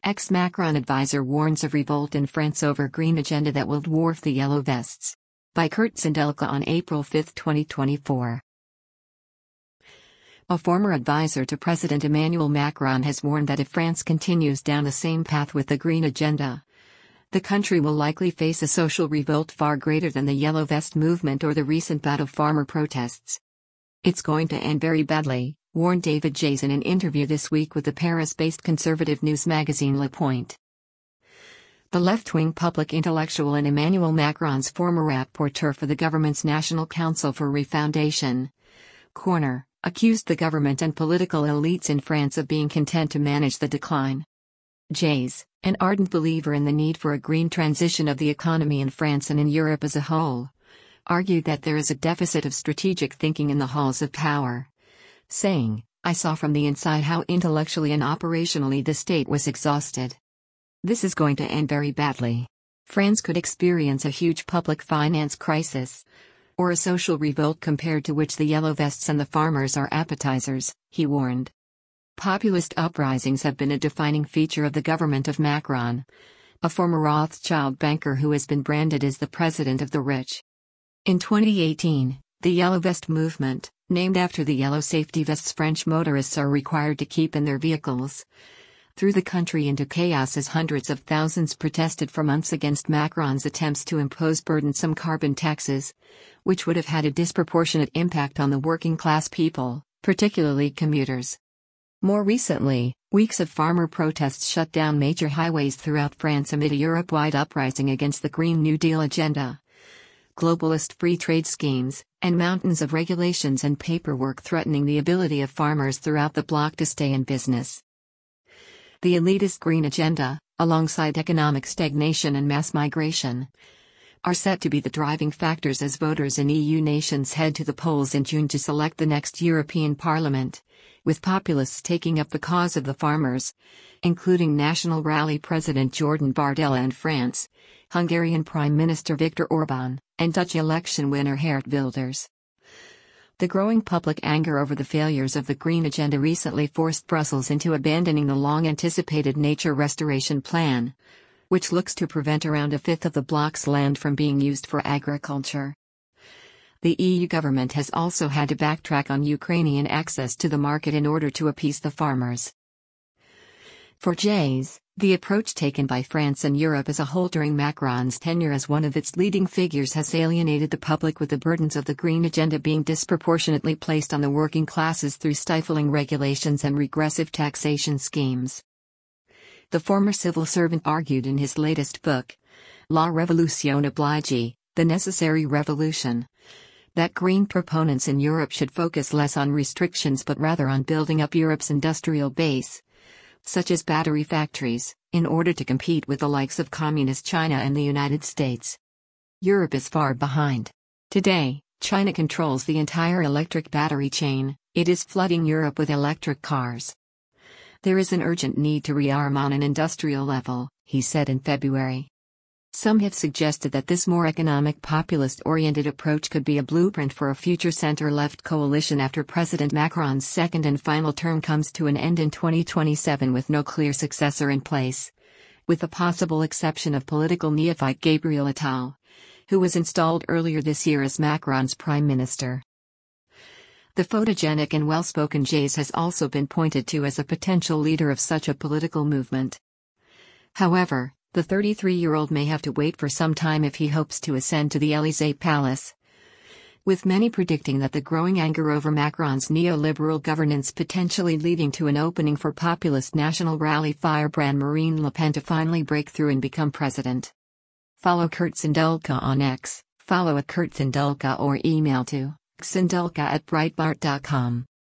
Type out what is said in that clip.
Ex-Macron advisor warns of revolt in France over green agenda that will dwarf the Yellow Vests. By Kurt Sindelka on April 5, 2024. A former advisor to President Emmanuel Macron has warned that if France continues down the same path with the green agenda, the country will likely face a social revolt far greater than the Yellow Vest movement or the recent bout of farmer protests. It's going to end very badly, warned David Jayes in an interview this week with the Paris-based conservative news magazine Le Point. The left-wing public intellectual and Emmanuel Macron's former rapporteur for the government's National Council for Refoundation, Corner, accused the government and political elites in France of being content to manage the decline. Jayes, an ardent believer in the need for a green transition of the economy in France and in Europe as a whole, argued that there is a deficit of strategic thinking in the halls of power, saying, "I saw from the inside how intellectually and operationally the state was exhausted. This is going to end very badly. France could experience a huge public finance crisis, or a social revolt compared to which the Yellow Vests and the farmers are appetizers," he warned. Populist uprisings have been a defining feature of the government of Macron, a former Rothschild banker who has been branded as the president of the rich. In 2018, the Yellow Vest movement, named after the yellow safety vests French motorists are required to keep in their vehicles, threw the country into chaos as hundreds of thousands protested for months against Macron's attempts to impose burdensome carbon taxes, which would have had a disproportionate impact on the working-class people, particularly commuters. More recently, weeks of farmer protests shut down major highways throughout France amid a Europe-wide uprising against the Green New Deal agenda, globalist free trade schemes, and mountains of regulations and paperwork threatening the ability of farmers throughout the bloc to stay in business. The elitist green agenda, alongside economic stagnation and mass migration, are set to be the driving factors as voters in EU nations head to the polls in June to select the next European Parliament, with populists taking up the cause of the farmers, including National Rally President Jordan Bardella and France, Hungarian Prime Minister Viktor Orbán, and Dutch election winner Geert Wilders. The growing public anger over the failures of the green agenda recently forced Brussels into abandoning the long-anticipated nature restoration plan, which looks to prevent around a fifth of the bloc's land from being used for agriculture. The EU government has also had to backtrack on Ukrainian access to the market in order to appease the farmers. For Jayes, the approach taken by France and Europe as a whole during Macron's tenure as one of its leading figures has alienated the public, with the burdens of the green agenda being disproportionately placed on the working classes through stifling regulations and regressive taxation schemes. The former civil servant argued in his latest book, La Révolution Oblige, The Necessary Revolution, that green proponents in Europe should focus less on restrictions but rather on building up Europe's industrial base, such as battery factories, in order to compete with the likes of communist China and the United States. Europe is far behind. Today, China controls the entire electric battery chain. It is flooding Europe with electric cars. There is an urgent need to rearm on an industrial level, he said in February. Some have suggested that this more economic populist-oriented approach could be a blueprint for a future center-left coalition after President Macron's second and final term comes to an end in 2027 with no clear successor in place, with the possible exception of political neophyte Gabriel Attal, who was installed earlier this year as Macron's prime minister. The photogenic and well-spoken Jayes has also been pointed to as a potential leader of such a political movement. However, the 33-year-old may have to wait for some time if he hopes to ascend to the Élysée Palace, with many predicting that the growing anger over Macron's neoliberal governance potentially leading to an opening for populist National Rally firebrand Marine Le Pen to finally break through and become president. Follow Kurt Sindelka on X, follow @KurtSindelka or email to sindelka@breitbart.com.